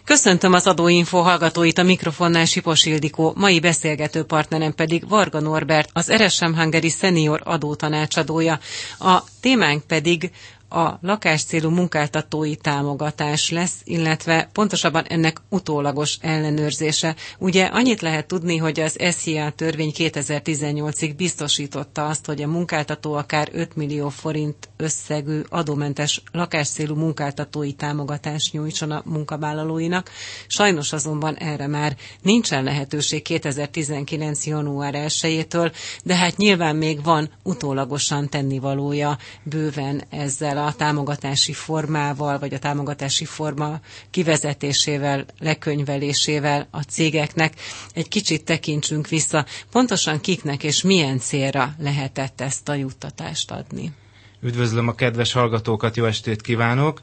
Köszöntöm az Adóinfo hallgatóit, a mikrofonnál Sipos Ildikó, mai beszélgető partnerem pedig Varga Norbert, az RSM Hungary senior adótanácsadója. A témánk pedig a lakáscélú munkáltatói támogatás lesz, illetve pontosabban ennek utólagos ellenőrzése. Ugye annyit lehet tudni, hogy az SZIA törvény 2018-ig biztosította azt, hogy a munkáltató akár 5 millió forint összegű adómentes lakáscélú munkáltatói támogatást nyújtson a munkavállalóinak. Sajnos azonban erre már nincsen lehetőség 2019. január 1-től, de hát nyilván még van utólagosan tennivalója bőven ezzel a támogatási formával, vagy a támogatási forma kivezetésével, lekönyvelésével a cégeknek. Egy kicsit tekintsünk vissza, pontosan kiknek és milyen célra lehetett ezt a juttatást adni. Üdvözlöm a kedves hallgatókat, jó estét kívánok!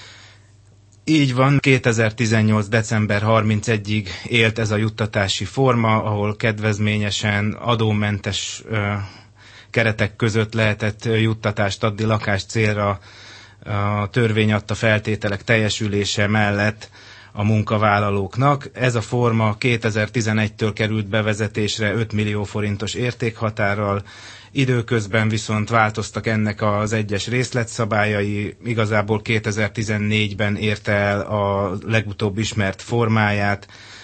Így van, 2018. december 31-ig élt ez a juttatási forma, ahol kedvezményesen adómentes keretek között lehetett juttatást adni lakás célra a törvény adta feltételek teljesülése mellett a munkavállalóknak. Ez a forma 2011-től került bevezetésre 5 millió forintos értékhatárral, időközben viszont változtak ennek az egyes részletszabályai, igazából 2014-ben érte el a legutóbb ismert formáját.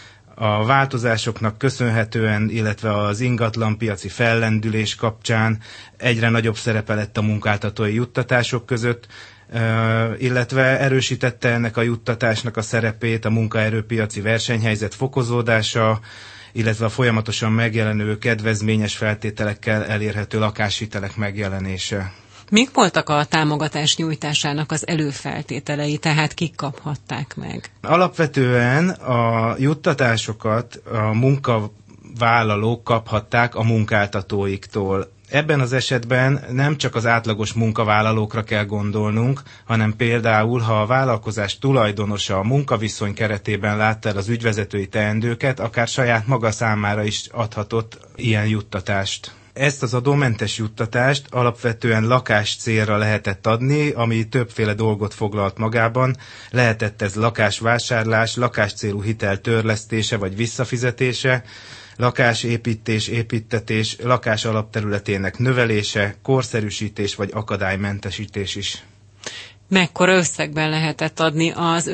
A változásoknak köszönhetően, illetve az ingatlanpiaci fellendülés kapcsán egyre nagyobb szerepe lett a munkáltatói juttatások között, illetve erősítette ennek a juttatásnak a szerepét a munkaerőpiaci versenyhelyzet fokozódása, illetve a folyamatosan megjelenő kedvezményes feltételekkel elérhető lakáshitelek megjelenése. Mik voltak a támogatás nyújtásának az előfeltételei, tehát kik kaphatták meg? Alapvetően a juttatásokat a munkavállalók kaphatták a munkáltatóiktól. Ebben az esetben nem csak az átlagos munkavállalókra kell gondolnunk, hanem például, ha a vállalkozás tulajdonosa a munkaviszony keretében látta el az ügyvezetői teendőket, akár saját maga számára is adhatott ilyen juttatást. Ezt az adómentes juttatást alapvetően lakás célra lehetett adni, ami többféle dolgot foglalt magában. Lehetett ez lakásvásárlás, lakáscélú hitel törlesztése vagy visszafizetése, lakásépítés, építtetés, lakás alapterületének növelése, korszerűsítés vagy akadálymentesítés is. Mekkora összegben lehetett adni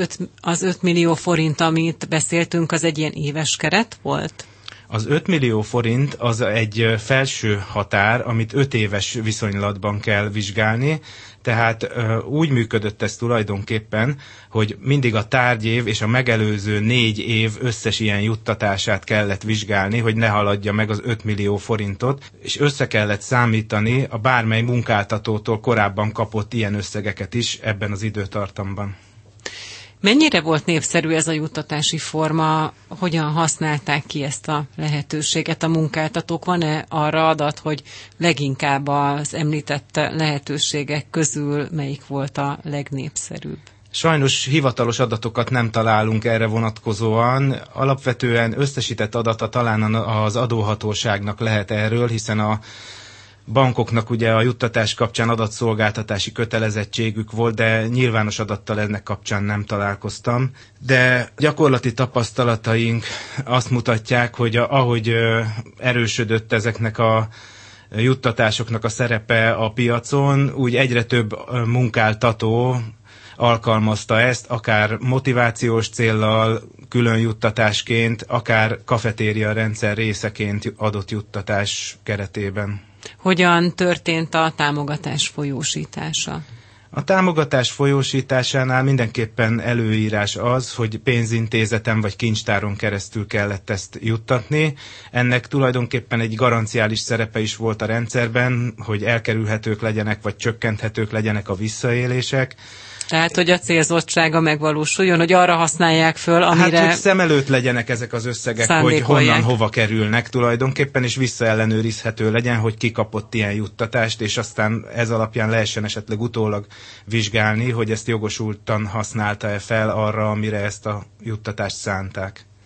az 5 millió forint, amit beszéltünk, az egy ilyen éves keret volt? Az 5 millió forint az egy felső határ, amit 5 éves viszonylatban kell vizsgálni, tehát úgy működött ez tulajdonképpen, hogy mindig a tárgyév és a megelőző 4 év összes ilyen juttatását kellett vizsgálni, hogy ne haladja meg az 5 millió forintot, és össze kellett számítani a bármely munkáltatótól korábban kapott ilyen összegeket is ebben az időtartamban. Mennyire volt népszerű ez a juttatási forma, hogyan használták ki ezt a lehetőséget a munkáltatók? Van-e arra adat, hogy leginkább az említett lehetőségek közül melyik volt a legnépszerűbb? Sajnos hivatalos adatokat nem találunk erre vonatkozóan. Alapvetően összesített adata talán az adóhatóságnak lehet erről, hiszen a bankoknak ugye a juttatás kapcsán adatszolgáltatási kötelezettségük volt, de nyilvános adattal ennek kapcsán nem találkoztam. De gyakorlati tapasztalataink azt mutatják, hogy ahogy erősödött ezeknek a juttatásoknak a szerepe a piacon, úgy egyre több munkáltató alkalmazta ezt, akár motivációs céllal, külön juttatásként, akár kafetéria rendszer részeként adott juttatás keretében. Hogyan történt a támogatás folyósítása? A támogatás folyósításánál mindenképpen előírás az, hogy pénzintézeten vagy kincstáron keresztül kellett ezt juttatni. Ennek tulajdonképpen egy garanciális szerepe is volt a rendszerben, hogy elkerülhetők legyenek vagy csökkenthetők legyenek a visszaélések. Tehát, hogy a célzottsága megvalósuljon, hogy arra használják föl, amire... Hát, hogy szem előtt legyenek ezek az összegek, hogy honnan, hova kerülnek tulajdonképpen, és visszaellenőrizhető legyen, hogy ki kapott ilyen juttatást, és aztán ez alapján lehessen esetleg utólag vizsgálni, hogy ezt jogosultan használta-e fel arra, amire ezt a juttatást szánták.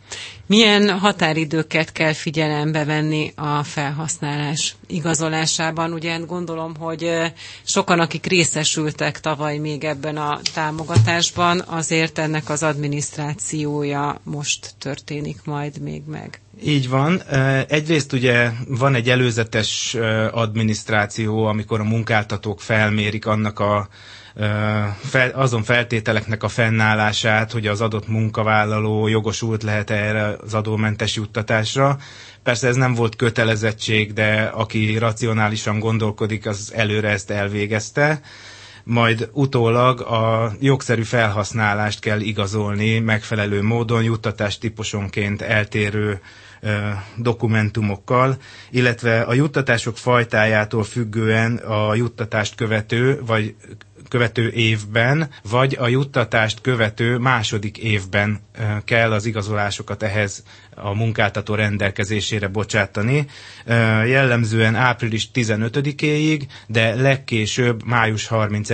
Milyen határidőket kell figyelembe venni a felhasználás igazolásában? Ugye gondolom, hogy sokan, akik részesültek tavaly még ebben a támogatásban, azért ennek az adminisztrációja most történik majd még meg. Így van. Egyrészt ugye van egy előzetes adminisztráció, amikor a munkáltatók felmérik annak azon feltételeknek a fennállását, hogy az adott munkavállaló jogosult lehet erre az adómentes juttatásra. Persze ez nem volt kötelezettség, de aki racionálisan gondolkodik, az előre ezt elvégezte. Majd utólag a jogszerű felhasználást kell igazolni megfelelő módon, juttatás típusonként eltérő dokumentumokkal, illetve a juttatások fajtájától függően a juttatást követő évben, vagy a juttatást követő második évben kell az igazolásokat ehhez a munkáltató rendelkezésére bocsátani. Jellemzően április 15-éig, de legkésőbb május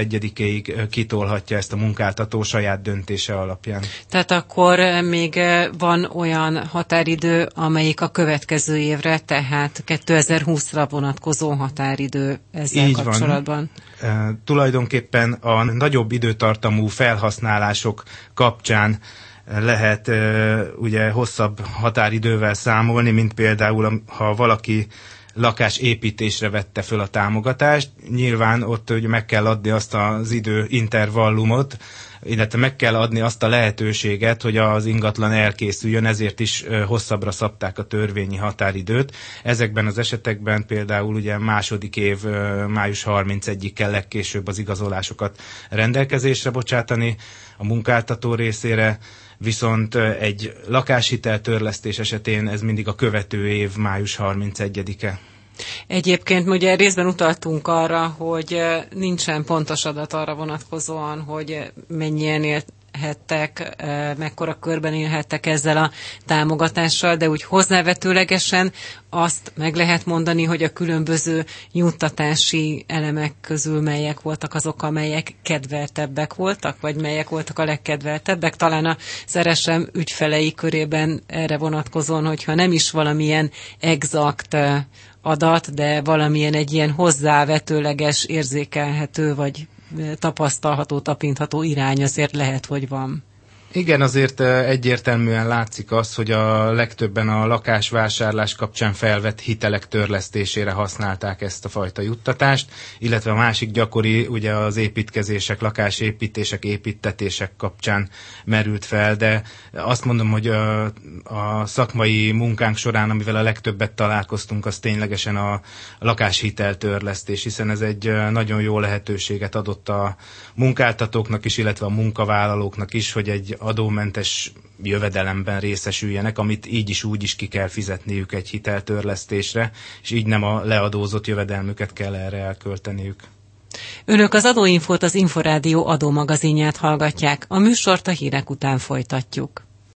31-éig kitolhatja ezt a munkáltató saját döntése alapján. Tehát akkor még van olyan határidő, amelyik a következő évre, tehát 2020-ra vonatkozó határidő ezzel így kapcsolatban. Van. Tulajdonképpen a nagyobb időtartamú felhasználások kapcsán lehet ugye hosszabb határidővel számolni, mint például, ha valaki lakásépítésre vette föl a támogatást. Nyilván ott ugye meg kell adni azt az időintervallumot, illetve meg kell adni azt a lehetőséget, hogy az ingatlan elkészüljön, ezért is hosszabbra szabták a törvényi határidőt. Ezekben az esetekben például ugye második év május 31-ig kell legkésőbb az igazolásokat rendelkezésre bocsátani a munkáltató részére, viszont egy lakáshitel törlesztés esetén ez mindig a követő év május 31-e. Egyébként ugye részben utaltunk arra, hogy nincsen pontos adat arra vonatkozóan, hogy mennyien élhettek, mekkora körben élhettek ezzel a támogatással, de úgy hozzávetőlegesen azt meg lehet mondani, hogy a különböző juttatási elemek közül melyek voltak azok, amelyek kedveltebbek voltak, vagy melyek voltak a legkedveltebbek. Talán az RSM ügyfelei körében erre vonatkozóan, hogyha nem is valamilyen exakt adat, de valamilyen egy ilyen hozzávetőleges, érzékelhető, vagy tapasztalható, tapintható irány azért lehet, hogy van. Igen, azért egyértelműen látszik az, hogy a legtöbben a lakásvásárlás kapcsán felvett hitelek törlesztésére használták ezt a fajta juttatást, illetve a másik gyakori ugye az építkezések, lakásépítések, építtetések kapcsán merült fel, de azt mondom, hogy a szakmai munkánk során, amivel a legtöbbet találkoztunk, az ténylegesen a lakáshitel törlesztés, hiszen ez egy nagyon jó lehetőséget adott a munkáltatóknak is, illetve a munkavállalóknak is, hogy egy adómentes jövedelemben részesüljenek, amit így is úgy is ki kell fizetniük egy hiteltörlesztésre, és így nem a leadózott jövedelmüket kell erre elkölteniük. Önök az Adóinfót, az Inforádió adómagazinját hallgatják. A műsort a hírek után folytatjuk.